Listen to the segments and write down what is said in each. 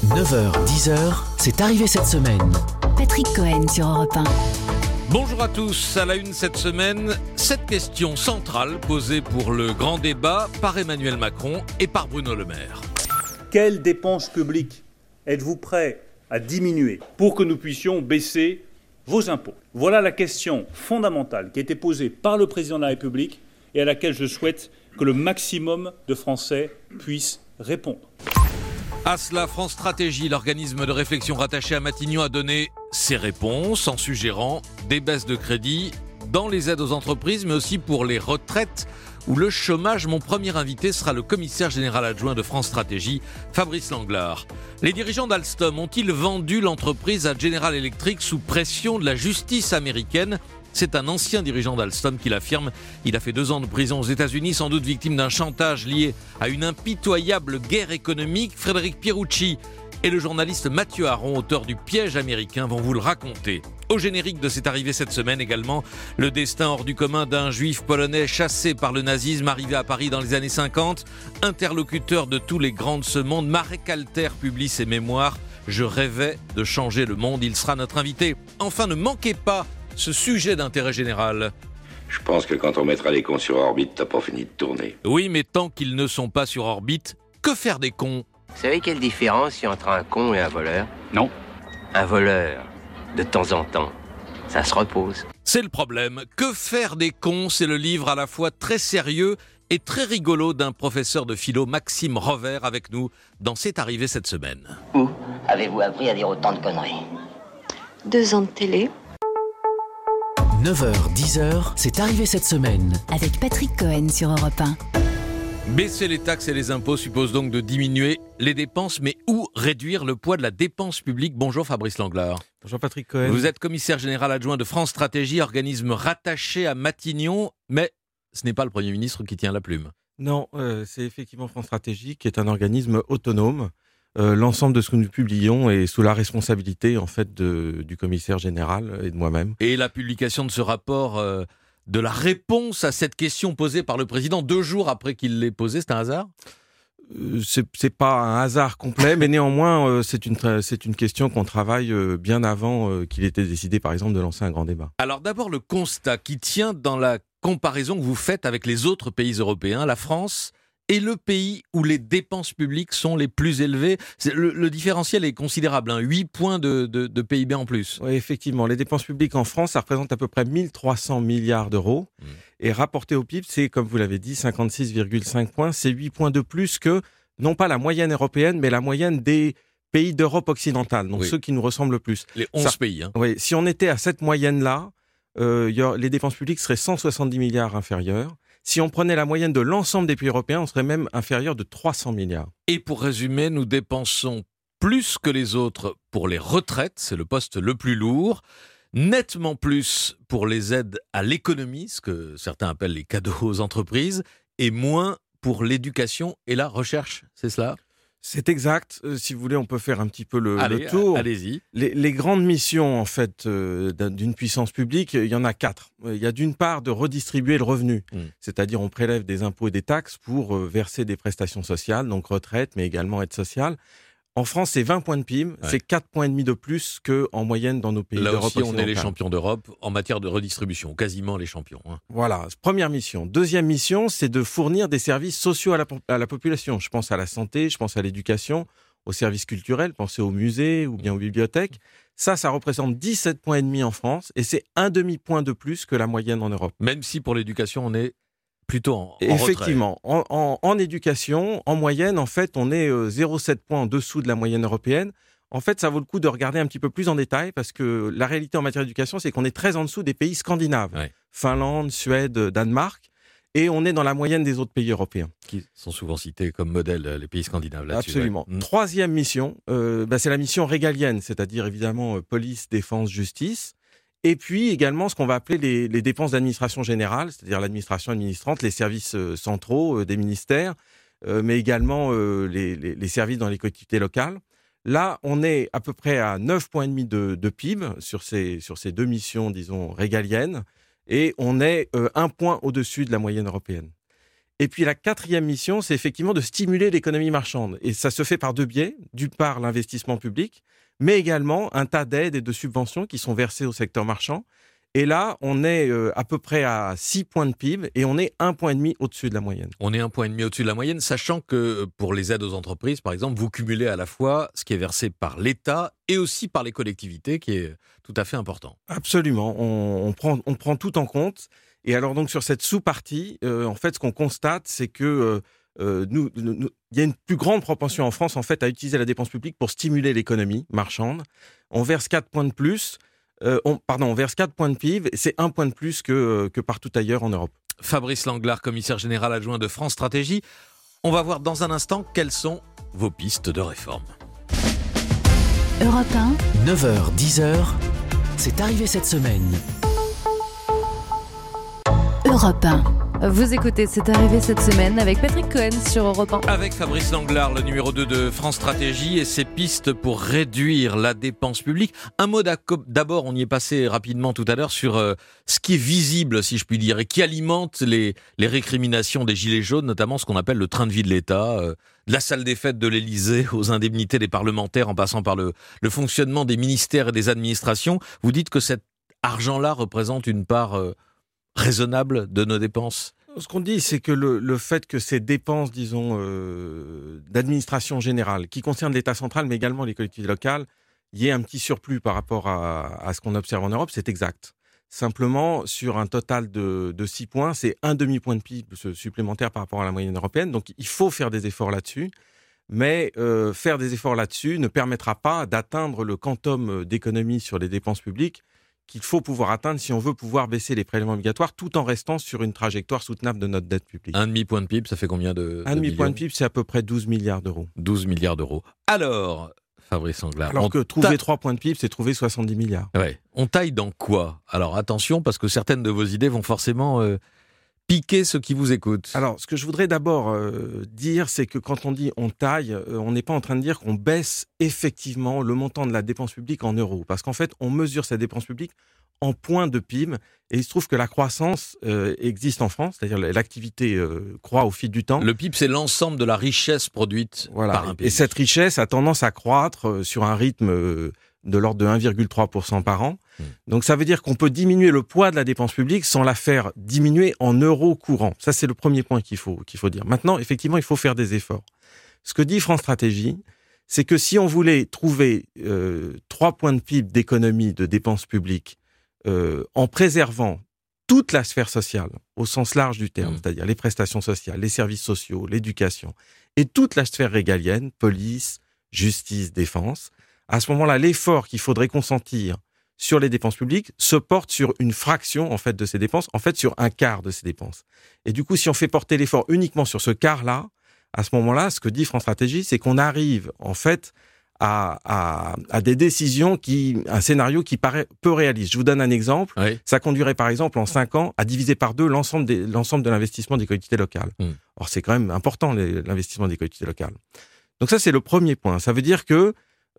9h-10h, c'est arrivé cette semaine. Patrick Cohen sur Europe 1. Bonjour à tous, à la une cette semaine, cette question centrale posée pour le grand débat par Emmanuel Macron et par Bruno Le Maire. Quelles dépenses publiques êtes-vous prêt à diminuer pour que nous puissions baisser vos impôts ? Voilà la question fondamentale qui a été posée par le président de la République et à laquelle je souhaite que le maximum de Français puissent répondre. À cela, France Stratégie, l'organisme de réflexion rattaché à Matignon, a donné ses réponses en suggérant des baisses de crédit dans les aides aux entreprises, mais aussi pour les retraites ou le chômage. Mon premier invité sera le commissaire général adjoint de France Stratégie, Fabrice Lenglart. Les dirigeants d'Alstom ont-ils vendu l'entreprise à General Electric sous pression de la justice américaine ? C'est un ancien dirigeant d'Alstom qui l'affirme. Il a fait 2 ans de prison aux États-Unis, sans doute victime d'un chantage lié à une impitoyable guerre économique. Frédéric Pierucci et le journaliste Mathieu Aron, auteur du Piège américain, vont vous le raconter. Au générique de C'est arrivé cette semaine également, le destin hors du commun d'un juif polonais chassé par le nazisme, arrivé à Paris dans les années 50. Interlocuteur de tous les grands de ce monde, Marek Alter publie ses mémoires « Je rêvais de changer le monde ». Il sera notre invité. Enfin, ne manquez pas ce sujet d'intérêt général. Je pense que quand on mettra les cons sur orbite, t'as pas fini de tourner. Oui, mais tant qu'ils ne sont pas sur orbite, que faire des cons ? Vous savez quelle différence il y a entre un con et un voleur ? Non. Un voleur, de temps en temps, ça se repose. C'est le problème. Que faire des cons ? C'est le livre à la fois très sérieux et très rigolo d'un professeur de philo, Maxime Rover, avec nous dans C'est arrivé cette semaine. Où avez-vous appris à dire autant de conneries ? 2 ans de télé. 9h-10h, c'est arrivé cette semaine. Avec Patrick Cohen sur Europe 1. Baisser les taxes et les impôts suppose donc de diminuer les dépenses, mais où réduire le poids de la dépense publique ? Bonjour Fabrice Lenglart. Bonjour Patrick Cohen. Vous êtes commissaire général adjoint de France Stratégie, organisme rattaché à Matignon, mais ce n'est pas le Premier ministre qui tient la plume. Non, c'est effectivement France Stratégie qui est un organisme autonome. L'ensemble de ce que nous publions est sous la responsabilité en fait du commissaire général et de moi-même. Et la publication de ce rapport de la réponse à cette question posée par le président 2 jours après qu'il l'ait posée, c'est un hasard ? C'est pas un hasard complet, mais néanmoins c'est une question qu'on travaille bien avant qu'il était décidé par exemple de lancer un grand débat. Alors d'abord le constat qui tient dans la comparaison que vous faites avec les autres pays européens, la France est le pays où les dépenses publiques sont les plus élevées. Le différentiel est considérable, 8 points de PIB en plus. Oui, effectivement. Les dépenses publiques en France, ça représente à peu près 1300 milliards d'euros. Et rapporté au PIB, c'est, comme vous l'avez dit, 56,5 points. C'est 8 points de plus que, non pas la moyenne européenne, mais la moyenne des pays d'Europe occidentale, donc ceux qui nous ressemblent le plus. Les 11 pays. Oui, si on était à cette moyenne-là, les dépenses publiques seraient 170 milliards inférieures. Si on prenait la moyenne de l'ensemble des pays européens, on serait même inférieur de 300 milliards. Et pour résumer, nous dépensons plus que les autres pour les retraites, c'est le poste le plus lourd, nettement plus pour les aides à l'économie, ce que certains appellent les cadeaux aux entreprises, et moins pour l'éducation et la recherche, c'est cela ? C'est exact. Si vous voulez, on peut faire un petit peu le tour. Allez-y. Les grandes missions, en fait, d'une puissance publique, il y en a 4. Il y a d'une part de redistribuer le revenu. C'est-à-dire, on prélève des impôts et des taxes pour verser des prestations sociales, donc retraite, mais également aide sociale. En France, c'est 20 points de PIB. C'est 4,5 points de plus qu'en moyenne dans nos pays d'Europe occidentale. Là aussi, on est les champions d'Europe en matière de redistribution, quasiment les champions. Voilà, première mission. Deuxième mission, c'est de fournir des services sociaux à la population. Je pense à la santé, je pense à l'éducation, aux services culturels, pensez aux musées ou bien aux bibliothèques. Ça représente 17,5 points en France et c'est 1,5 point de plus que la moyenne en Europe. Même si pour l'éducation, on est plutôt en Effectivement, en éducation, en moyenne, en fait, on est 0,7 points en dessous de la moyenne européenne. En fait, ça vaut le coup de regarder un petit peu plus en détail parce que la réalité en matière d'éducation, c'est qu'on est très en dessous des pays scandinaves. Finlande, Suède, Danemark. Et on est dans la moyenne des autres pays européens. Qui sont souvent cités comme modèle, les pays scandinaves là-dessus. Absolument. Troisième mission, c'est la mission régalienne, c'est-à-dire évidemment police, défense, justice. Et puis également ce qu'on va appeler les dépenses d'administration générale, c'est-à-dire l'administration administrante, les services centraux des ministères, mais également les services dans les collectivités locales. Là, on est à peu près à 9,5 points de PIB sur ces 2 missions, disons, régaliennes, et on est 1 point au-dessus de la moyenne européenne. Et puis la quatrième mission, c'est effectivement de stimuler l'économie marchande. Et ça se fait par deux biais. D'une part, l'investissement public, mais également un tas d'aides et de subventions qui sont versées au secteur marchand. Et là, on est à peu près à 6 points de PIB et on est 1,5 point au-dessus de la moyenne. On est 1,5 point au-dessus de la moyenne, sachant que pour les aides aux entreprises, par exemple, vous cumulez à la fois ce qui est versé par l'État et aussi par les collectivités, qui est tout à fait important. Absolument, on prend tout en compte. Et alors donc sur cette sous-partie, en fait, ce qu'on constate, c'est que il y a une plus grande propension en France en fait à utiliser la dépense publique pour stimuler l'économie marchande. On verse 4 points de plus. On verse 4 points de PIB, c'est 1 point de plus que partout ailleurs en Europe. Fabrice Langlard, commissaire général adjoint de France Stratégie. On va voir dans un instant quelles sont vos pistes de réforme. Europe 1, 9h, 10h, c'est arrivé cette semaine. Europe 1. Vous écoutez C'est arrivé cette semaine avec Patrick Cohen sur Europe 1. Avec Fabrice Langlard, le numéro 2 de France Stratégie et ses pistes pour réduire la dépense publique. Un mot d'abord, on y est passé rapidement tout à l'heure sur ce qui est visible, si je puis dire, et qui alimente les récriminations des Gilets jaunes, notamment ce qu'on appelle le train de vie de l'État, de la salle des fêtes de l'Élysée aux indemnités des parlementaires en passant par le fonctionnement des ministères et des administrations. Vous dites que cet argent-là représente une part raisonnable de nos dépenses? Ce qu'on dit, c'est que le fait que ces dépenses, disons, d'administration générale, qui concernent l'État central, mais également les collectivités locales, il y ait un petit surplus par rapport à ce qu'on observe en Europe, c'est exact. Simplement, sur un total de 6 points, c'est un demi-point de PIB supplémentaire par rapport à la moyenne européenne. Donc, il faut faire des efforts là-dessus. Mais faire des efforts là-dessus ne permettra pas d'atteindre le quantum d'économie sur les dépenses publiques qu'il faut pouvoir atteindre si on veut pouvoir baisser les prélèvements obligatoires tout en restant sur une trajectoire soutenable de notre dette publique. Un demi-point de PIB, ça fait combien de Un demi-point de PIB, c'est à peu près 12 milliards d'euros. 12 milliards d'euros. Alors, Fabrice Langlard... Alors que trouver 3 points de PIB, c'est trouver 70 milliards. Ouais. On taille dans quoi? Alors attention, parce que certaines de vos idées vont forcément piquer ceux qui vous écoutent. Alors, ce que je voudrais d'abord dire, c'est que quand on dit on taille, on n'est pas en train de dire qu'on baisse effectivement le montant de la dépense publique en euros. Parce qu'en fait, on mesure cette dépense publique en points de PIB. Et il se trouve que la croissance existe en France, c'est-à-dire l'activité croît au fil du temps. Le PIB, c'est l'ensemble de la richesse produite par un pays. Et cette richesse a tendance à croître sur un rythme de l'ordre de 1,3% par an. Donc ça veut dire qu'on peut diminuer le poids de la dépense publique sans la faire diminuer en euros courants. Ça, c'est le premier point qu'il faut dire. Maintenant, effectivement, il faut faire des efforts. Ce que dit France Stratégie, c'est que si on voulait trouver 3 points de PIB d'économie de dépenses publiques en préservant toute la sphère sociale, au sens large du terme, c'est-à-dire les prestations sociales, les services sociaux, l'éducation, et toute la sphère régalienne, police, justice, défense, à ce moment-là, l'effort qu'il faudrait consentir sur les dépenses publiques se porte sur une fraction, en fait, de ces dépenses, en fait, sur un quart de ces dépenses. Et du coup, si on fait porter l'effort uniquement sur ce quart-là, à ce moment-là, ce que dit France Stratégie, c'est qu'on arrive, en fait, à des décisions un scénario qui paraît peu réaliste. Je vous donne un exemple. Oui. Ça conduirait, par exemple, en 5 ans, à diviser par 2 l'ensemble de l'investissement des collectivités locales. Or, c'est quand même important, l'investissement des collectivités locales. Donc ça, c'est le premier point. Ça veut dire que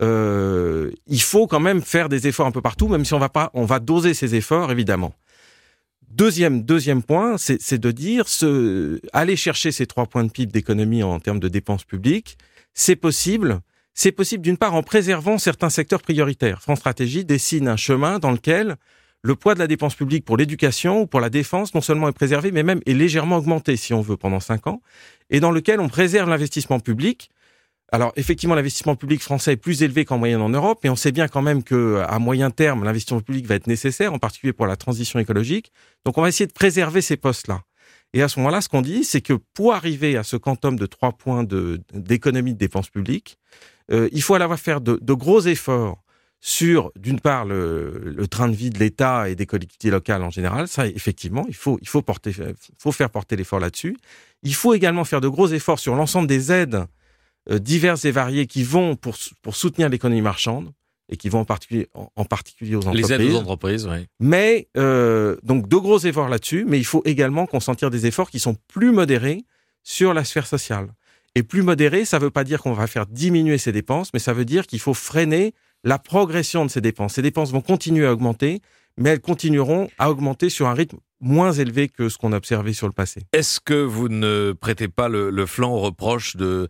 il faut quand même faire des efforts un peu partout, même si on va doser ces efforts, évidemment. Deuxième point, c'est de dire aller chercher ces 3 points de PIB d'économie en termes de dépenses publiques, c'est possible. C'est possible d'une part en préservant certains secteurs prioritaires. France Stratégie dessine un chemin dans lequel le poids de la dépense publique pour l'éducation ou pour la défense non seulement est préservé, mais même est légèrement augmenté, si on veut, pendant 5 ans, et dans lequel on préserve l'investissement public. Alors, effectivement, l'investissement public français est plus élevé qu'en moyenne en Europe, mais on sait bien quand même qu'à moyen terme, l'investissement public va être nécessaire, en particulier pour la transition écologique. Donc, on va essayer de préserver ces postes-là. Et à ce moment-là, ce qu'on dit, c'est que pour arriver à ce quantum de 3 points d'économie de dépenses publiques, il faut à la fois faire de gros efforts sur, d'une part, le train de vie de l'État et des collectivités locales en général. Ça, effectivement, il faut faire porter l'effort là-dessus. Il faut également faire de gros efforts sur l'ensemble des aides diverses et variées qui vont pour soutenir l'économie marchande et qui vont en particulier aux entreprises. Les aides aux entreprises, oui. Mais, donc, de gros efforts là-dessus, mais il faut également consentir des efforts qui sont plus modérés sur la sphère sociale. Et plus modéré, ça ne veut pas dire qu'on va faire diminuer ces dépenses, mais ça veut dire qu'il faut freiner la progression de ces dépenses. Ces dépenses vont continuer à augmenter, mais elles continueront à augmenter sur un rythme moins élevés que ce qu'on a observé sur le passé. Est-ce que vous ne prêtez pas le flanc aux reproches de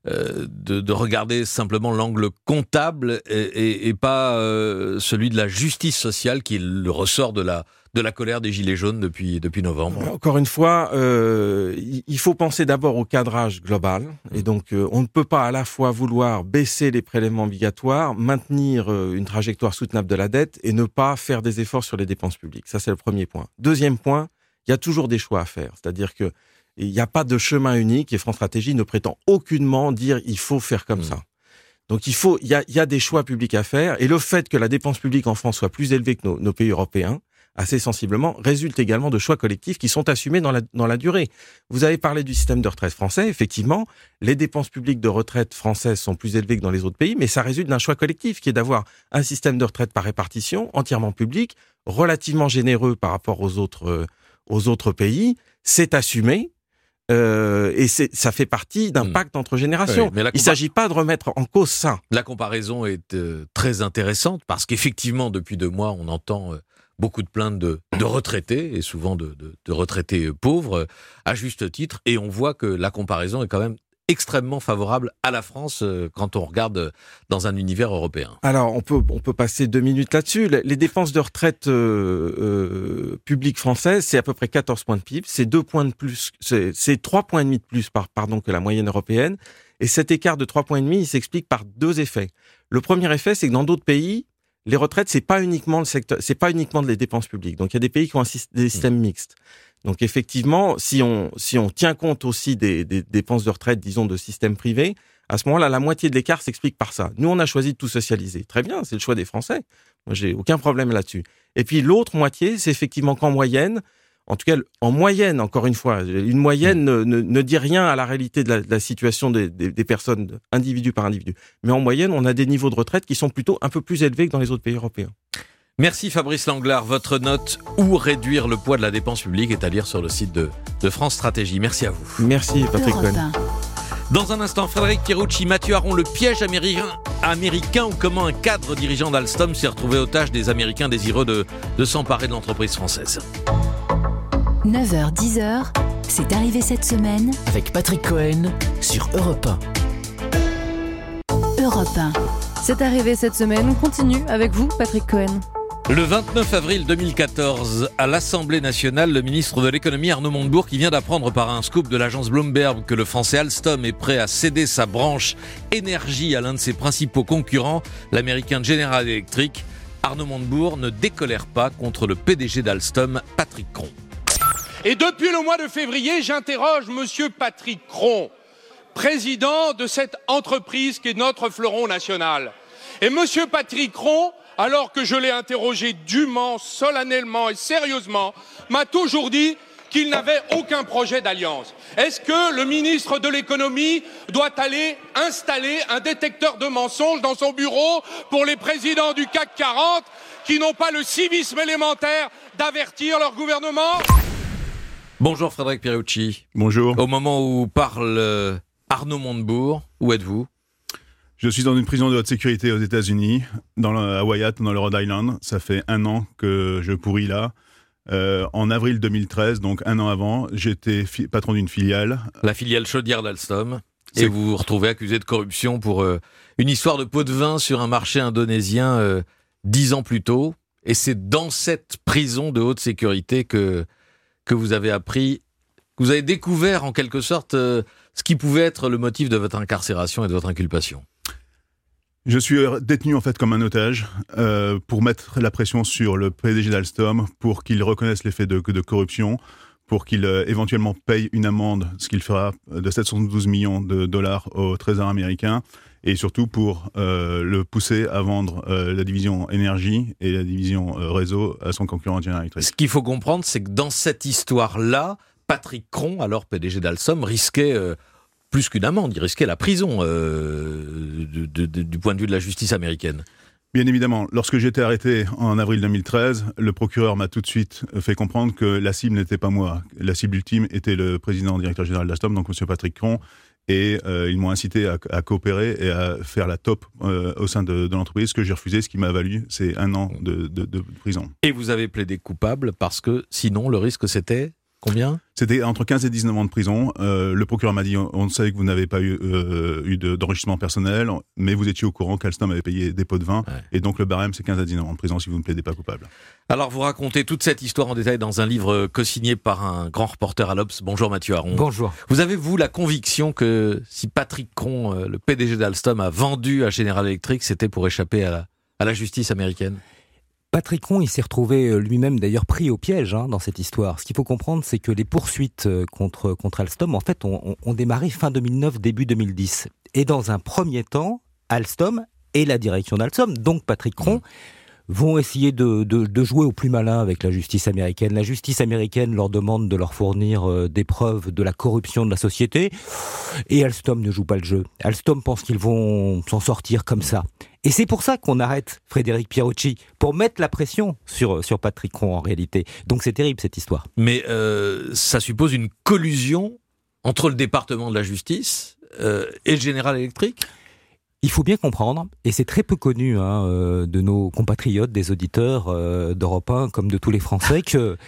regarder simplement l'angle comptable et pas celui de la justice sociale qui est le ressort de la colère des Gilets jaunes depuis novembre? Encore une fois, il faut penser d'abord au cadrage global. Et donc, on ne peut pas à la fois vouloir baisser les prélèvements obligatoires, maintenir une trajectoire soutenable de la dette et ne pas faire des efforts sur les dépenses publiques. Ça, c'est le premier point. Deuxième point, il y a toujours des choix à faire. C'est-à-dire que il n'y a pas de chemin unique et France Stratégie ne prétend aucunement dire il faut faire comme ça. Donc il y a des choix publics à faire et le fait que la dépense publique en France soit plus élevée que nos pays européens, assez sensiblement, résulte également de choix collectifs qui sont assumés dans la durée. Vous avez parlé du système de retraite français, effectivement, les dépenses publiques de retraite françaises sont plus élevées que dans les autres pays, mais ça résulte d'un choix collectif qui est d'avoir un système de retraite par répartition, entièrement public, relativement généreux par rapport aux autres pays, c'est assumé. Et ça fait partie d'un pacte entre générations. Oui, il ne s'agit pas de remettre en cause ça. La comparaison est très intéressante parce qu'effectivement, depuis 2 mois, on entend beaucoup de plaintes de retraités et souvent de retraités pauvres, à juste titre. Et on voit que la comparaison est quand même extrêmement favorable à la France quand on regarde dans un univers européen. Alors, on peut passer 2 minutes là-dessus. Les dépenses de retraite publiques françaises, c'est à peu près 14 points de PIB. C'est 2 points de plus, c'est 3 points et demi de plus que la moyenne européenne. Et cet écart de 3 points et demi, il s'explique par 2 effets. Le premier effet, c'est que dans d'autres pays, les retraites, c'est pas uniquement les dépenses publiques. Donc, il y a des pays qui ont des systèmes mixtes. Donc effectivement, si on tient compte aussi des dépenses de retraite, disons, de système privé, à ce moment-là, la moitié de l'écart s'explique par ça. Nous, on a choisi de tout socialiser. Très bien, c'est le choix des Français. Moi, j'ai aucun problème là-dessus. Et puis l'autre moitié, c'est effectivement qu'en moyenne, en tout cas, en moyenne, encore une fois, une moyenne ne dit rien à la réalité de la situation des personnes, individu par individu. Mais en moyenne, on a des niveaux de retraite qui sont plutôt un peu plus élevés que dans les autres pays européens. Merci Fabrice Langlard. Votre note « Où réduire le poids de la dépense publique » est à lire sur le site de France Stratégie. Merci à vous. Merci Patrick Cohen. Dans un instant, Frédéric Pierucci, Mathieu Aron, le piège américain ou comment un cadre dirigeant d'Alstom s'est retrouvé otage des Américains désireux de s'emparer de l'entreprise française. 9h, 10h, c'est arrivé cette semaine avec Patrick Cohen sur Europe 1. Europe 1. C'est arrivé cette semaine. On continue avec vous, Patrick Cohen. Le 29 avril 2014, à l'Assemblée nationale, le ministre de l'économie Arnaud Montebourg, qui vient d'apprendre par un scoop de l'agence Bloomberg que le français Alstom est prêt à céder sa branche énergie à l'un de ses principaux concurrents, l'américain General Electric, Arnaud Montebourg ne décolère pas contre le PDG d'Alstom, Patrick Cron. Et depuis le mois de février, j'interroge monsieur Patrick Cron, président de cette entreprise qui est notre fleuron national. Et monsieur Patrick Cron, alors que je l'ai interrogé dûment, solennellement et sérieusement, m'a toujours dit qu'il n'avait aucun projet d'alliance. Est-ce que le ministre de l'économie doit aller installer un détecteur de mensonges dans son bureau pour les présidents du CAC 40 qui n'ont pas le civisme élémentaire d'avertir leur gouvernement ? Bonjour Frédéric Pierucci. Bonjour. Au moment où parle Arnaud Montebourg, où êtes-vous ? Je suis dans une prison de haute sécurité aux États-Unis, à Wyatt, dans le Rhode Island. Ça fait 1 an que je pourris là. En avril 2013, donc 1 an avant, j'étais patron d'une filiale. La filiale chaudière d'Alstom. Et vous vous retrouvez accusé de corruption pour une histoire de pot de vin sur un marché indonésien 10 ans plus tôt. Et c'est dans cette prison de haute sécurité que vous avez appris, que vous avez découvert en quelque sorte ce qui pouvait être le motif de votre incarcération et de votre inculpation. Je suis détenu en fait comme un otage pour mettre la pression sur le PDG d'Alstom pour qu'il reconnaisse les faits de corruption, pour qu'il éventuellement paye une amende, ce qu'il fera de 712 millions de dollars au Trésor américain, et surtout pour le pousser à vendre la division énergie et la division réseau à son concurrent General Electric. Ce qu'il faut comprendre, c'est que dans cette histoire-là, Patrick Cron, alors PDG d'Alstom, risquait plus qu'une amende, il risquait la prison du point de vue de la justice américaine. Bien évidemment, lorsque j'ai été arrêté en avril 2013, le procureur m'a tout de suite fait comprendre que la cible n'était pas moi. La cible ultime était le président directeur général d'Alstom, donc M. Patrick Cron, Et ils m'ont incité à coopérer et à faire la top au sein de l'entreprise, ce que j'ai refusé, ce qui m'a valu, c'est 1 an de prison. Et vous avez plaidé coupable parce que sinon, le risque c'était combien ? C'était entre 15 et 19 ans de prison. Le procureur m'a dit, on sait que vous n'avez pas eu d'enrichissement personnel, mais vous étiez au courant qu'Alstom avait payé des pots de vin, et donc le barème c'est 15 à 19 ans de prison si vous ne plaidez pas coupable. Alors vous racontez toute cette histoire en détail dans un livre co-signé par un grand reporter à l'Obs. Bonjour Mathieu Aron. Bonjour. Vous avez, vous, la conviction que si Patrick Cron, le PDG d'Alstom, a vendu à General Electric, c'était pour échapper à la justice américaine ? Patrick Cron, il s'est retrouvé lui-même d'ailleurs pris au piège dans cette histoire. Ce qu'il faut comprendre, c'est que les poursuites contre Alstom, en fait, ont démarré fin 2009, début 2010. Et dans un premier temps, Alstom et la direction d'Alstom, donc Patrick Cron, vont essayer de jouer au plus malin avec la justice américaine. La justice américaine leur demande de leur fournir des preuves de la corruption de la société, et Alstom ne joue pas le jeu. Alstom pense qu'ils vont s'en sortir comme ça. Et c'est pour ça qu'on arrête Frédéric Pierucci, pour mettre la pression sur Patrick Cron en réalité. Donc c'est terrible cette histoire. Mais ça suppose une collusion entre le département de la justice et le General Electric ? Il faut bien comprendre, et c'est très peu connu de nos compatriotes, des auditeurs d'Europe 1 comme de tous les Français, que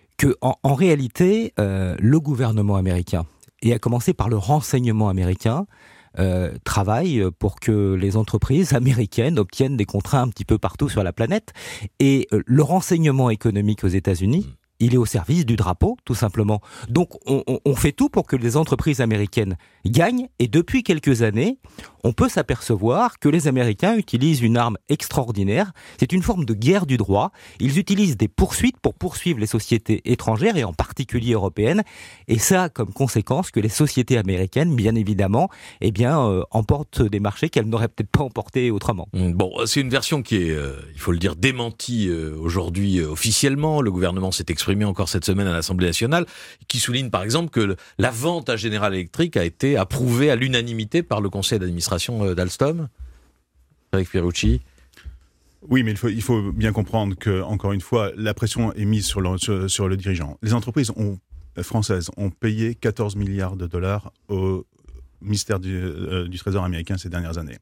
en réalité, le gouvernement américain, et à commencer par le renseignement américain, travaille pour que les entreprises américaines obtiennent des contrats un petit peu partout sur la planète. Et le renseignement économique aux États-Unis, il est au service du drapeau, tout simplement. Donc, on fait tout pour que les entreprises américaines gagnent. Et depuis quelques années, on peut s'apercevoir que les Américains utilisent une arme extraordinaire. C'est une forme de guerre du droit. Ils utilisent des poursuites pour poursuivre les sociétés étrangères, et en particulier européennes. Et ça a comme conséquence que les sociétés américaines, bien évidemment, emportent des marchés qu'elles n'auraient peut-être pas emportés autrement. Bon, c'est une version qui est, il faut le dire, démentie aujourd'hui officiellement. Le gouvernement s'est exprimé encore cette semaine à l'Assemblée nationale, qui souligne par exemple que la vente à General Electric a été approuvée à l'unanimité par le conseil d'administration d'Alstom. Avec Pierucci. Oui, mais il faut bien comprendre que, encore une fois, la pression est mise sur le dirigeant. Les entreprises françaises ont payé 14 milliards de dollars au ministère du Trésor américain ces dernières années.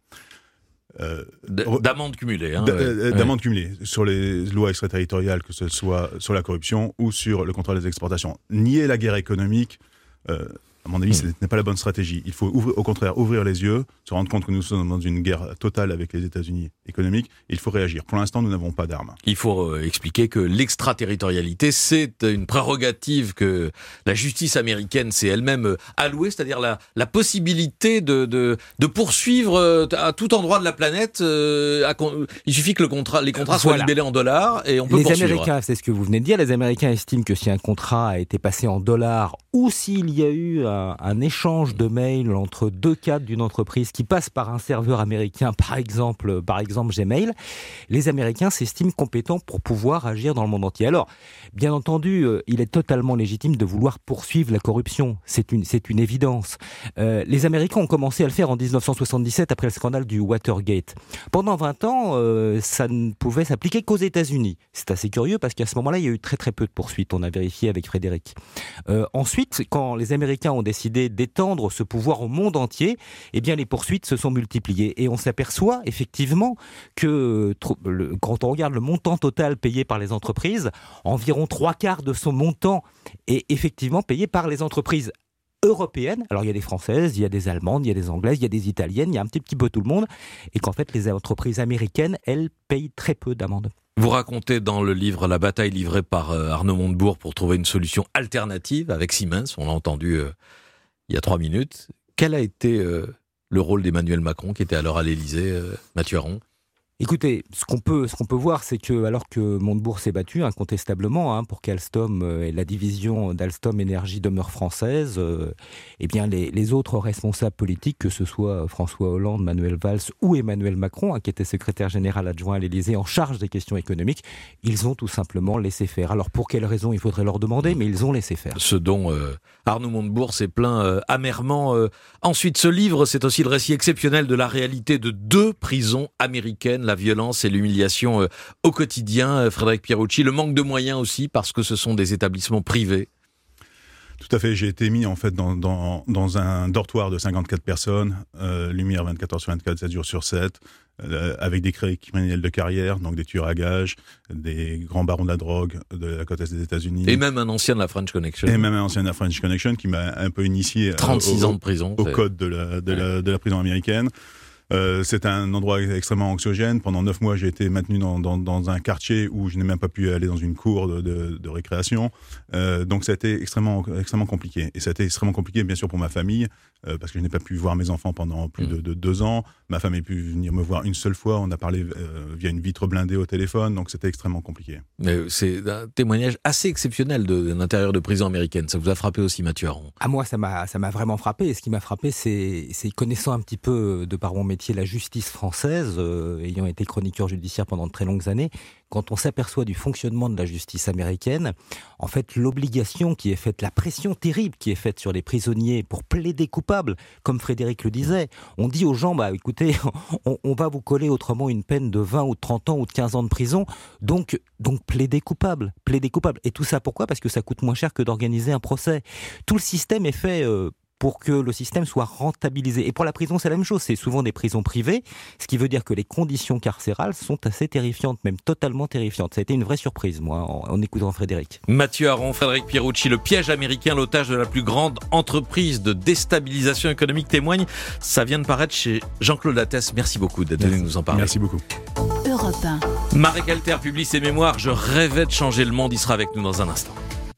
D'amendes cumulées. D'amendes cumulées sur les lois extraterritoriales, que ce soit sur la corruption ou sur le contrôle des exportations. Nier la guerre économique, à mon avis, ce n'est pas la bonne stratégie. Il faut au contraire ouvrir les yeux, se rendre compte que nous sommes dans une guerre totale avec les États-Unis économique, et il faut réagir. Pour l'instant, nous n'avons pas d'armes. Il faut expliquer que l'extraterritorialité, c'est une prérogative que la justice américaine s'est elle-même allouée, c'est-à-dire la possibilité de poursuivre à tout endroit de la planète. Il suffit que les contrats soient libellés en dollars et on peut poursuivre. Les Américains, c'est ce que vous venez de dire, les Américains estiment que si un contrat a été passé en dollars, ou s'il y a eu un échange de mails entre deux cadres d'une entreprise qui passe par un serveur américain, par exemple Gmail, les Américains s'estiment compétents pour pouvoir agir dans le monde entier. Alors, bien entendu, il est totalement légitime de vouloir poursuivre la corruption. C'est une évidence. Les Américains ont commencé à le faire en 1977 après le scandale du Watergate. Pendant 20 ans, ça ne pouvait s'appliquer qu'aux États-Unis. C'est assez curieux parce qu'à ce moment-là, il y a eu très très peu de poursuites. On a vérifié avec Frédéric. Ensuite, quand les Américains ont décidé d'étendre ce pouvoir au monde entier, eh bien les poursuites se sont multipliées. Et on s'aperçoit effectivement que quand on regarde le montant total payé par les entreprises, environ 3/4 de son montant est effectivement payé par les entreprises européennes. Alors il y a des françaises, il y a des allemandes, il y a des anglaises, il y a des italiennes, il y a un petit peu tout le monde. Et qu'en fait les entreprises américaines, elles payent très peu d'amendes. Vous racontez dans le livre la bataille livrée par Arnaud Montebourg pour trouver une solution alternative avec Siemens. On l'a entendu il y a 3 minutes. Quel a été le rôle d'Emmanuel Macron qui était alors à l'Élysée, Mathieu Aron ? Écoutez, ce qu'on peut voir, c'est que alors que Montebourg s'est battu incontestablement pour qu'Alstom et la division d'Alstom Énergie demeure française, eh bien les autres responsables politiques, que ce soit François Hollande, Manuel Valls ou Emmanuel Macron, qui était secrétaire général adjoint à l'Élysée en charge des questions économiques, ils ont tout simplement laissé faire. Alors pour quelles raisons, il faudrait leur demander, mais ils ont laissé faire. Ce dont Arnaud Montebourg s'est plaint amèrement. Ensuite, ce livre, c'est aussi le récit exceptionnel de la réalité de 2 prisons américaines, la violence et l'humiliation au quotidien. Frédéric Pierucci, le manque de moyens aussi, parce que ce sont des établissements privés. Tout à fait, j'ai été mis en fait dans un dortoir de 54 personnes, lumière 24 heures sur 24, 7 jours sur 7, avec des criminels de carrière, donc des tueurs à gages, des grands barons de la drogue de la côte est des États-Unis. Et même un ancien de la French Connection. Qui m'a un peu initié 36 ans de prison, au code de la prison américaine. C'est un endroit extrêmement anxiogène. Pendant 9 mois, j'ai été maintenu dans un quartier où je n'ai même pas pu aller dans une cour de récréation. Donc ça a été extrêmement compliqué. Et ça a été extrêmement compliqué, bien sûr, pour ma famille, parce que je n'ai pas pu voir mes enfants pendant plus de 2 ans. Ma femme a pu venir me voir une seule fois. On a parlé via une vitre blindée au téléphone, donc c'était extrêmement compliqué. C'est un témoignage assez exceptionnel de l'intérieur de prison américaine. Ça vous a frappé aussi, Mathieu Aron? Moi, ça m'a vraiment frappé. Et ce qui m'a frappé, c'est connaissant un petit peu de par mon métier la justice française, ayant été chroniqueur judiciaire pendant de très longues années, quand on s'aperçoit du fonctionnement de la justice américaine, en fait, l'obligation qui est faite, la pression terrible qui est faite sur les prisonniers pour plaider coupable, comme Frédéric le disait, on dit aux gens, écoutez, on va vous coller autrement une peine de 20 ou de 30 ans ou de 15 ans de prison, donc plaidez coupable. Et tout ça pourquoi ? Parce que ça coûte moins cher que d'organiser un procès. Tout le système est fait pour que le système soit rentabilisé. Et pour la prison, c'est la même chose. C'est souvent des prisons privées, ce qui veut dire que les conditions carcérales sont assez terrifiantes, même totalement terrifiantes. Ça a été une vraie surprise, moi, en écoutant Frédéric. Mathieu Aron, Frédéric Pierucci, le piège américain, l'otage de la plus grande entreprise de déstabilisation économique témoigne. Ça vient de paraître chez Jean-Claude Lattès. Merci beaucoup d'être venu nous en parler. Merci beaucoup. Europe 1. Marek Alter publie ses mémoires. Je rêvais de changer le monde. Il sera avec nous dans un instant.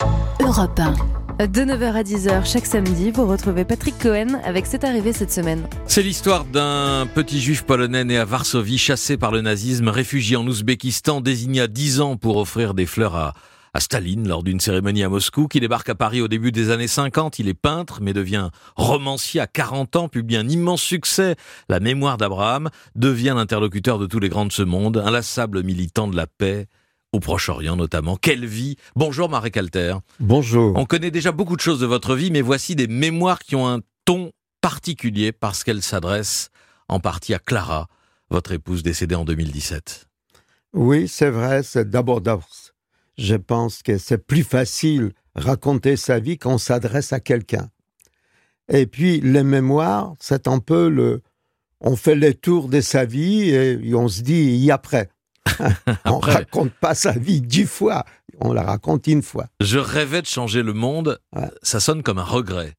Europe 1. De 9h à 10h chaque samedi, vous retrouvez Patrick Cohen avec C'est arrivé cette semaine. C'est l'histoire d'un petit juif polonais né à Varsovie, chassé par le nazisme, réfugié en Ouzbékistan, désigné à 10 ans pour offrir des fleurs à Staline lors d'une cérémonie à Moscou, qui débarque à Paris au début des années 50. Il est peintre, mais devient romancier à 40 ans, publie un immense succès, La mémoire d'Abraham, devient l'interlocuteur de tous les grands de ce monde, inlassable militant de la paix, au Proche-Orient notamment. Quelle vie! Bonjour Marek Alter. Bonjour. On connaît déjà beaucoup de choses de votre vie, mais voici des mémoires qui ont un ton particulier parce qu'elles s'adressent en partie à Clara, votre épouse décédée en 2017. Oui, c'est vrai, c'est d'abord, je pense que c'est plus facile raconter sa vie quand on s'adresse à quelqu'un. Et puis, les mémoires, c'est un peu on fait le tour de sa vie et on se dit, y après. On raconte pas sa vie 10 fois, on la raconte une fois. Je rêvais de changer le monde, ça sonne comme un regret.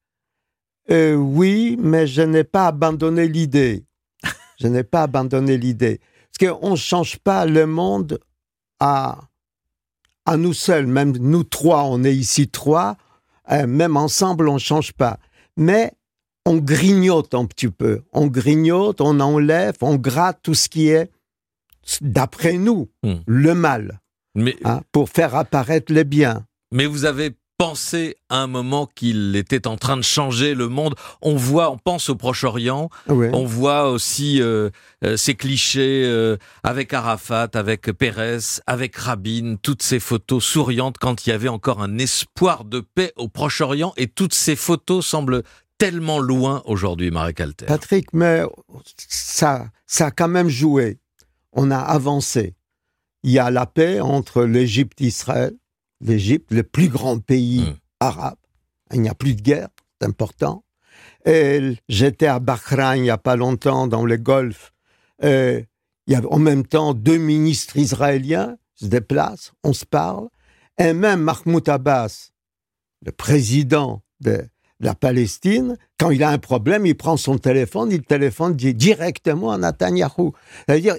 Oui, mais je n'ai pas abandonné l'idée. Parce qu'on ne change pas le monde à nous seuls. Même nous 3, on est ici 3, même ensemble, on ne change pas. Mais on grignote un petit peu. On grignote, on enlève, on gratte tout ce qui est d'après nous, le mal, pour faire apparaître le bien. Mais vous avez pensé à un moment qu'il était en train de changer le monde. On pense au Proche-Orient, on voit aussi ces clichés avec Arafat, avec Pérez, avec Rabin, toutes ces photos souriantes quand il y avait encore un espoir de paix au Proche-Orient, et toutes ces photos semblent tellement loin aujourd'hui, Marek Alter. Patrick, mais ça a quand même joué. On a avancé. Il y a la paix entre l'Égypte et Israël. L'Égypte, le plus grand pays arabe. Il n'y a plus de guerre, c'est important. Et j'étais à Bahreïn il n'y a pas longtemps, dans le Golfe. Il y a en même temps 2 ministres israéliens qui se déplacent, on se parle. Et même Mahmoud Abbas, le président de la Palestine, quand il a un problème, il prend son téléphone, il téléphone directement à Netanyahou. C'est-à-dire,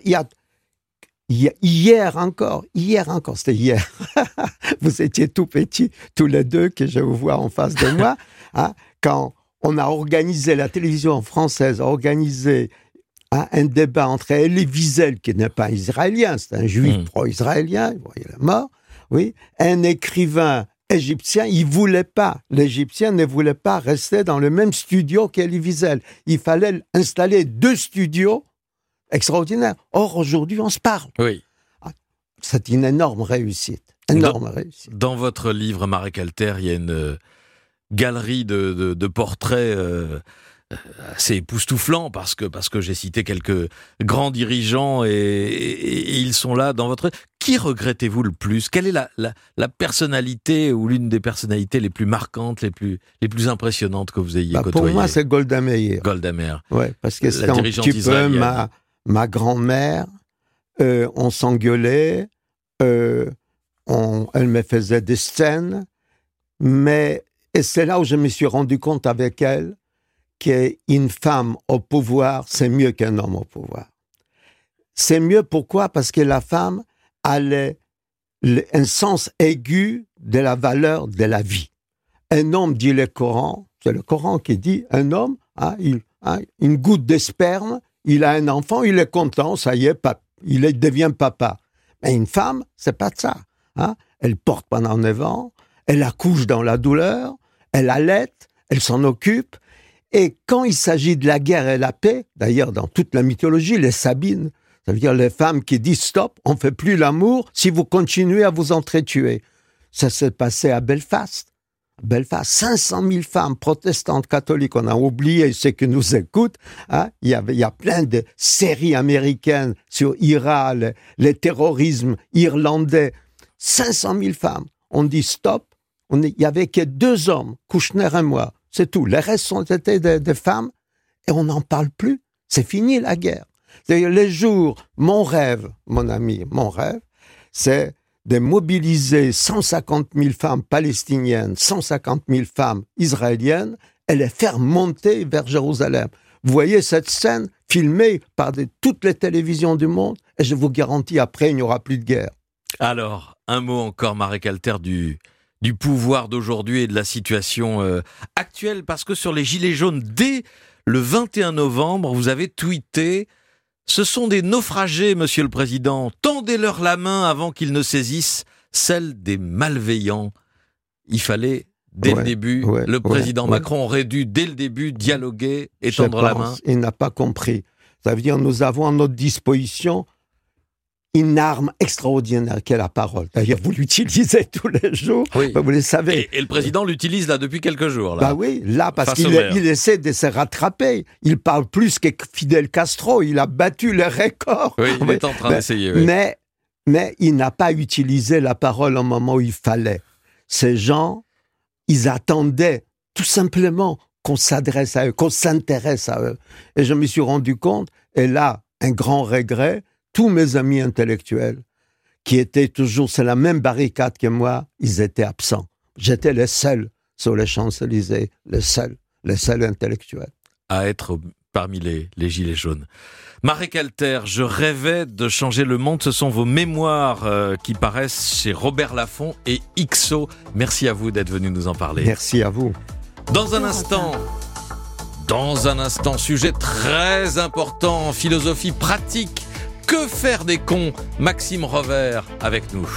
hier encore, c'était hier, vous étiez tout petits, tous les deux, que je vous vois en face de moi, quand on a organisé, la télévision française a organisé un débat entre Elie Wiesel, qui n'est pas israélien, c'est un juif pro-israélien, il est mort, un écrivain égyptien, l'Égyptien ne voulait pas rester dans le même studio qu'Elie Wiesel. Il fallait installer 2 studios extraordinaires. Or, aujourd'hui, on se parle. Oui. C'est une énorme réussite. Dans votre livre, Marek Alter, il y a une galerie de portraits assez époustouflants parce que j'ai cité quelques grands dirigeants et ils sont là dans votre... Qui regrettez-vous le plus ? Quelle est la personnalité ou l'une des personnalités les plus marquantes, les plus impressionnantes que vous ayez côtoyées ? Pour moi, c'est Golda Meir. Golda Meir. Ouais, parce que c'était un petit peu ma grand-mère. On s'engueulait, elle me faisait des scènes, et c'est là où je me suis rendu compte avec elle qu'une femme au pouvoir, c'est mieux qu'un homme au pouvoir. C'est mieux, pourquoi ? Parce que la femme a un sens aigu de la valeur de la vie. Un homme, dit le Coran, c'est le Coran qui dit, un homme, une goutte de sperme, il a un enfant, il est content, ça y est, il devient papa. Mais une femme, c'est pas ça. Elle porte pendant 9 ans, elle accouche dans la douleur, elle allaite, elle s'en occupe. Et quand il s'agit de la guerre et la paix, d'ailleurs dans toute la mythologie, les Sabines, ça veut dire les femmes qui disent stop, on ne fait plus l'amour si vous continuez à vous entretuer. Ça s'est passé à Belfast. 500 000 femmes protestantes catholiques, on a oublié ceux qui nous écoutent. Il y a plein de séries américaines sur Irak, le terrorisme irlandais. 500 000 femmes. On dit stop. Il n'y avait que 2 hommes, Kouchner et moi. C'est tout. Les restes ont été des femmes et on n'en parle plus. C'est fini la guerre. C'est-à-dire les jours, mon rêve, mon ami, c'est de mobiliser 150 000 femmes palestiniennes, 150 000 femmes israéliennes et les faire monter vers Jérusalem. Vous voyez cette scène filmée par toutes les télévisions du monde et je vous garantis, après, il n'y aura plus de guerre. Alors, un mot encore, Marek Alter, du pouvoir d'aujourd'hui et de la situation actuelle, parce que sur les Gilets jaunes, dès le 21 novembre, vous avez tweeté « Ce sont des naufragés, Monsieur le Président. Tendez-leur la main avant qu'ils ne saisissent celle des malveillants. » Il fallait, dès le début, le président Macron aurait dû, dès le début, dialoguer et tendre la main. Il n'a pas compris. Ça veut dire que nous avons à notre disposition une arme extraordinaire qui est la parole. D'ailleurs, vous l'utilisez tous les jours, vous le savez. Et le président l'utilise là depuis quelques jours. Là. Parce qu'il essaie de se rattraper. Il parle plus que Fidel Castro. Il a battu le record. Oui, il est en train d'essayer. Mais il n'a pas utilisé la parole au moment où il fallait. Ces gens, ils attendaient tout simplement qu'on s'adresse à eux, qu'on s'intéresse à eux. Et je me suis rendu compte, et là, un grand regret, tous mes amis intellectuels, qui étaient toujours sur la même barricade que moi, ils étaient absents. J'étais le seul sur les Champs-Élysées, le seul intellectuel. À être parmi les Gilets jaunes. Marek Alter, je rêvais de changer le monde. Ce sont vos mémoires qui paraissent chez Robert Laffont et XO. Merci à vous d'être venu nous en parler. Merci à vous. Dans un instant, sujet très important, philosophie pratique. Que faire des cons ? Maxime Rovère avec nous.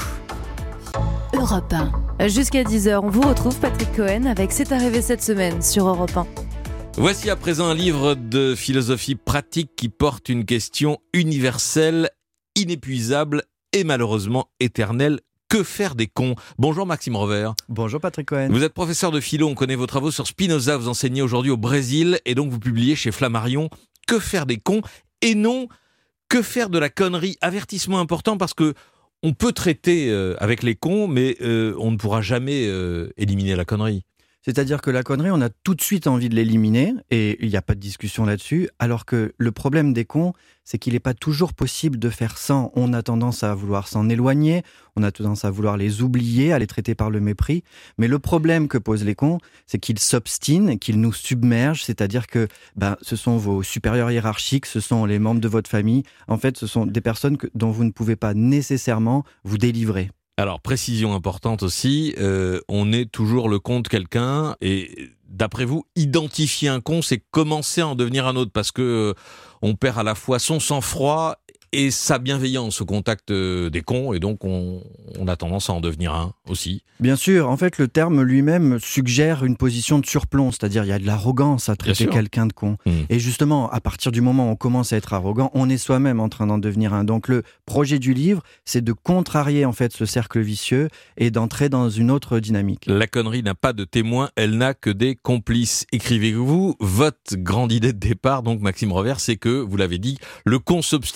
Europe 1. Jusqu'à 10h, on vous retrouve Patrick Cohen avec C'est arrivé cette semaine sur Europe 1. Voici à présent un livre de philosophie pratique qui porte une question universelle, inépuisable et malheureusement éternelle. Que faire des cons ? Bonjour Maxime Rovère. Bonjour Patrick Cohen. Vous êtes professeur de philo, on connaît vos travaux sur Spinoza, vous enseignez aujourd'hui au Brésil et donc vous publiez chez Flammarion Que faire des cons ? Et non, que faire de la connerie ? Avertissement important parce que on peut traiter avec les cons, mais on ne pourra jamais éliminer la connerie. C'est-à-dire que la connerie, on a tout de suite envie de l'éliminer, et il n'y a pas de discussion là-dessus, alors que le problème des cons, c'est qu'il n'est pas toujours possible de faire sans. On a tendance à vouloir s'en éloigner, on a tendance à vouloir les oublier, à les traiter par le mépris, mais le problème que posent les cons, c'est qu'ils s'obstinent, qu'ils nous submergent, c'est-à-dire que ce sont vos supérieurs hiérarchiques, ce sont les membres de votre famille, en fait ce sont des personnes dont vous ne pouvez pas nécessairement vous délivrer. Alors, précision importante aussi, on est toujours le con de quelqu'un et d'après vous, identifier un con, c'est commencer à en devenir un autre parce que on perd à la fois son sang-froid et sa bienveillance au contact des cons et donc on a tendance à en devenir un aussi. Bien sûr, en fait le terme lui-même suggère une position de surplomb, c'est-à-dire il y a de l'arrogance à traiter quelqu'un de con. Et justement, à partir du moment où on commence à être arrogant, on est soi-même en train d'en devenir un. Donc le projet du livre, c'est de contrarier en fait ce cercle vicieux et d'entrer dans une autre dynamique. La connerie n'a pas de témoins, elle n'a que des complices. Écrivez-vous, votre grande idée de départ, donc Maxime Rovère, c'est que, vous l'avez dit, le con s'obstine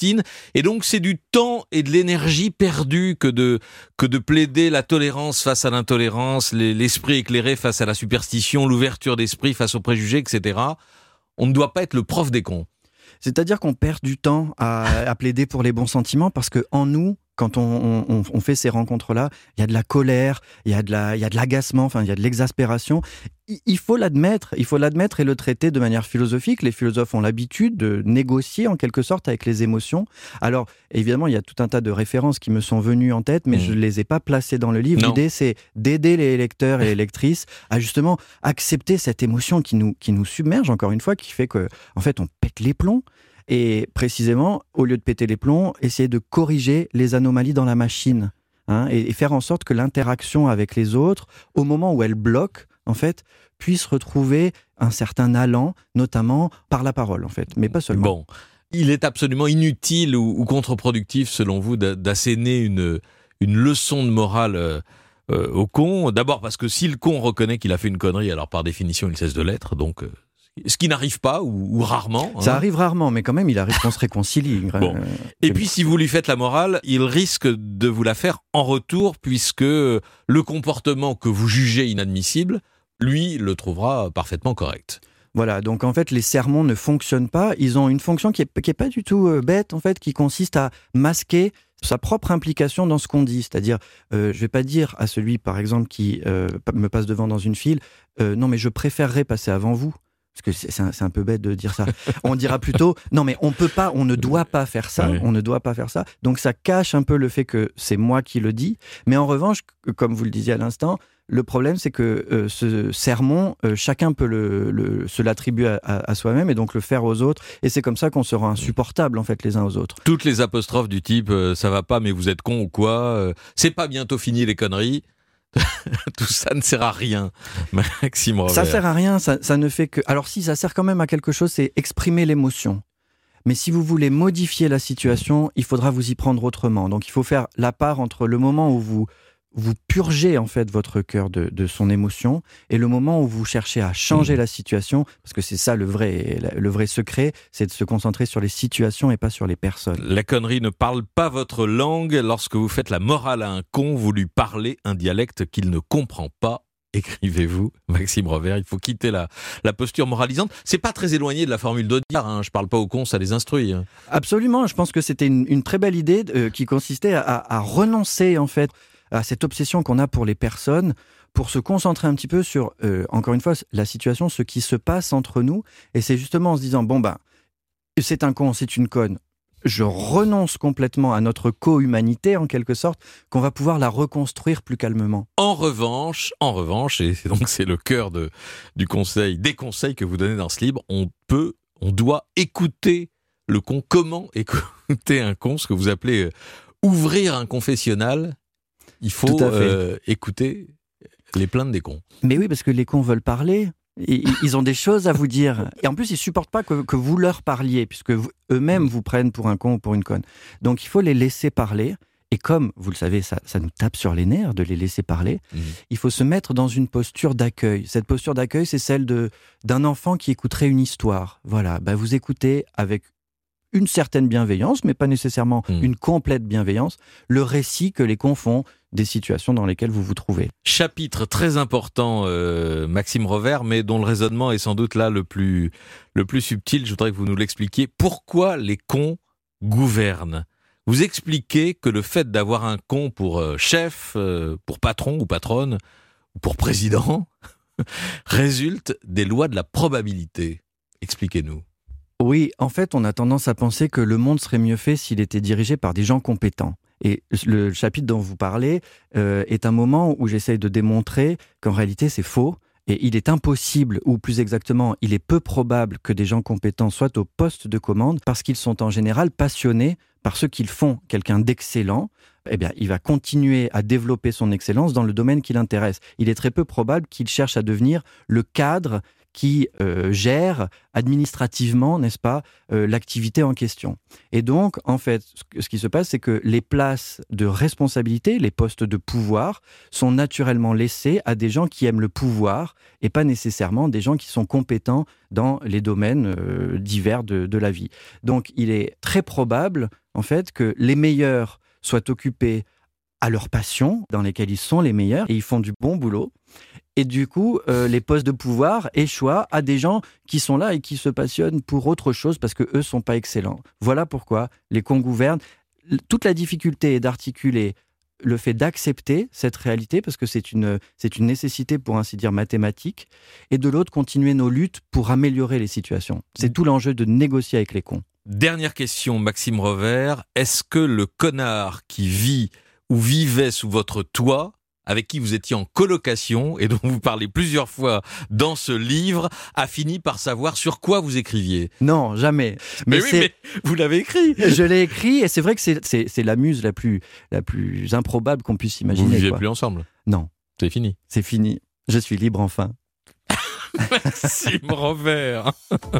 Et donc c'est du temps et de l'énergie perdue que de plaider la tolérance face à l'intolérance, l'esprit éclairé face à la superstition, l'ouverture d'esprit face aux préjugés, etc. On ne doit pas être le prof des cons. C'est-à-dire qu'on perd du temps à plaider pour les bons sentiments parce que en nous, quand on fait ces rencontres-là, il y a de la colère, il y a de l'agacement, enfin il y a de l'exaspération. Il faut l'admettre et le traiter de manière philosophique. Les philosophes ont l'habitude de négocier en quelque sorte avec les émotions. Alors évidemment, il y a tout un tas de références qui me sont venues en tête, mais je ne les ai pas placées dans le livre. Non. L'idée, c'est d'aider les lecteurs et les lectrices à justement accepter cette émotion qui nous submerge, encore une fois, qui fait que en fait, on pète les plombs. Et précisément, au lieu de péter les plombs, essayer de corriger les anomalies dans la machine, et faire en sorte que l'interaction avec les autres, au moment où elle bloque, en fait, puisse retrouver un certain allant, notamment par la parole, en fait, mais pas seulement. Bon, il est absolument inutile ou contre-productif, selon vous, d'asséner une leçon de morale au con. D'abord parce que si le con reconnaît qu'il a fait une connerie, alors par définition, il cesse de l'être, donc... Ce qui n'arrive pas, ou rarement. Ça arrive rarement, mais quand même, il arrive qu'on se réconcilie. Bon. Et puis, si vous lui faites la morale, il risque de vous la faire en retour, puisque le comportement que vous jugez inadmissible, lui, le trouvera parfaitement correct. Voilà, donc en fait, les sermons ne fonctionnent pas. Ils ont une fonction qui est pas du tout bête, en fait, qui consiste à masquer sa propre implication dans ce qu'on dit. C'est-à-dire, je vais pas dire à celui, par exemple, qui me passe devant dans une file, non, mais je préférerais passer avant vous. Parce que c'est un peu bête de dire ça. On dira plutôt, non mais on ne doit pas faire ça, on ne doit pas faire ça. Donc ça cache un peu le fait que c'est moi qui le dis. Mais en revanche, comme vous le disiez à l'instant, le problème c'est que ce sermon, chacun peut se l'attribuer à soi-même et donc le faire aux autres. Et c'est comme ça qu'on se rend insupportable en fait les uns aux autres. Toutes les apostrophes du type ça va pas mais vous êtes con ou quoi, c'est pas bientôt fini les conneries. Tout ça ne sert à rien, Maxime Robert. Ça sert à rien, ça ne fait que... Alors si, ça sert quand même à quelque chose, c'est exprimer l'émotion. Mais si vous voulez modifier la situation, il faudra vous y prendre autrement. Donc il faut faire la part entre le moment où vous purgez en fait votre cœur de son émotion et le moment où vous cherchez à changer la situation, parce que c'est ça le vrai secret, c'est de se concentrer sur les situations et pas sur les personnes. La connerie ne parle pas votre langue. Lorsque vous faites la morale à un con, vous lui parlez un dialecte qu'il ne comprend pas. Écrivez-vous, Maxime Robert, il faut quitter la posture moralisante. C'est pas très éloigné de la formule d'Audiard, je parle pas aux cons, ça les instruit. Absolument, je pense que c'était une très belle idée qui consistait à renoncer en fait à cette obsession qu'on a pour les personnes, pour se concentrer un petit peu sur, encore une fois, la situation, ce qui se passe entre nous. Et c'est justement en se disant, c'est un con, c'est une conne. Je renonce complètement à notre co-humanité, en quelque sorte, qu'on va pouvoir la reconstruire plus calmement. En revanche, et donc c'est le cœur des conseils que vous donnez dans ce livre, on doit écouter le con. Comment écouter un con, ce que vous appelez ouvrir un confessionnal. Il faut écouter les plaintes des cons. Mais oui, parce que les cons veulent parler. Ils ont des choses à vous dire. Et en plus, ils ne supportent pas que vous leur parliez, puisque eux-mêmes vous prennent pour un con ou pour une conne. Donc, il faut les laisser parler. Et comme, vous le savez, ça nous tape sur les nerfs de les laisser parler, il faut se mettre dans une posture d'accueil. Cette posture d'accueil, c'est celle d'un enfant qui écouterait une histoire. Voilà, vous écoutez avec une certaine bienveillance, mais pas nécessairement une complète bienveillance, le récit que les cons font des situations dans lesquelles vous vous trouvez. Chapitre très important, Maxime Robert, mais dont le raisonnement est sans doute là le plus subtil. Je voudrais que vous nous l'expliquiez. Pourquoi les cons gouvernent ? Vous expliquez que le fait d'avoir un con pour chef, pour patron ou patronne, ou pour président, résulte des lois de la probabilité. Expliquez-nous. Oui, en fait, on a tendance à penser que le monde serait mieux fait s'il était dirigé par des gens compétents. Et le chapitre dont vous parlez est un moment où j'essaye de démontrer qu'en réalité, c'est faux. Et il est impossible, ou plus exactement, il est peu probable que des gens compétents soient au poste de commande parce qu'ils sont en général passionnés par ce qu'ils font. Quelqu'un d'excellent, il va continuer à développer son excellence dans le domaine qui l'intéresse. Il est très peu probable qu'il cherche à devenir le cadre qui gère administrativement, n'est-ce pas, l'activité en question. Et donc, en fait, ce qui se passe, c'est que les places de responsabilité, les postes de pouvoir, sont naturellement laissés à des gens qui aiment le pouvoir et pas nécessairement des gens qui sont compétents dans les domaines divers de la vie. Donc, il est très probable, en fait, que les meilleurs soient occupés à leur passion, dans lesquelles ils sont les meilleurs, et ils font du bon boulot. Et du coup, les postes de pouvoir échoient à des gens qui sont là et qui se passionnent pour autre chose parce qu'eux ne sont pas excellents. Voilà pourquoi les cons gouvernent. Toute la difficulté est d'articuler le fait d'accepter cette réalité, parce que c'est une nécessité, pour ainsi dire, mathématique, et de l'autre, continuer nos luttes pour améliorer les situations. C'est tout l'enjeu de négocier avec les cons. Dernière question, Maxime Revert. Est-ce que le connard qui vit ou vivait sous votre toit, avec qui vous étiez en colocation et dont vous parlez plusieurs fois dans ce livre, a fini par savoir sur quoi vous écriviez? Non, jamais. Mais vous l'avez écrit. Je l'ai écrit, et c'est vrai que c'est la muse la plus improbable qu'on puisse imaginer. Vous ne vivez plus ensemble? Non. C'est fini. C'est fini. Je suis libre enfin. Maxime Revert.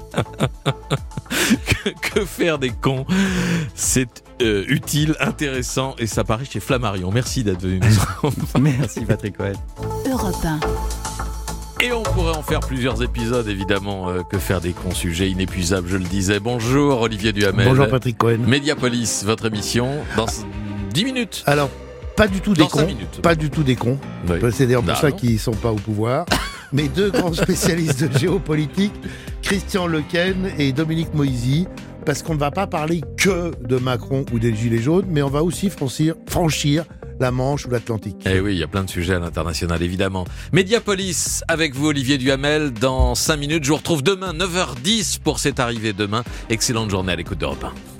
Que faire des cons? C'est utile, intéressant, et ça paraît chez Flammarion. Merci d'être venu nous en... Merci Patrick Cohen. Europe 1. Et on pourrait en faire plusieurs épisodes, évidemment. Que faire des cons, sujet inépuisable, je le disais. Bonjour Olivier Duhamel. Bonjour Patrick Cohen. Mediapolis, votre émission, dans 10 minutes. Alors, pas du tout des cons. Pas du tout des cons. Oui. C'est d'ailleurs pour ça qu'ils ne sont pas au pouvoir. Mais deux grands spécialistes de géopolitique, Christian Lequesne et Dominique Moisy, parce qu'on ne va pas parler que de Macron ou des Gilets jaunes, mais on va aussi franchir la Manche ou l'Atlantique. Eh oui, il y a plein de sujets à l'international, évidemment. Mediapolis, avec vous, Olivier Duhamel, dans 5 minutes. Je vous retrouve demain, 9h10 pour cette arrivée demain. Excellente journée à l'écoute d'Europe 1.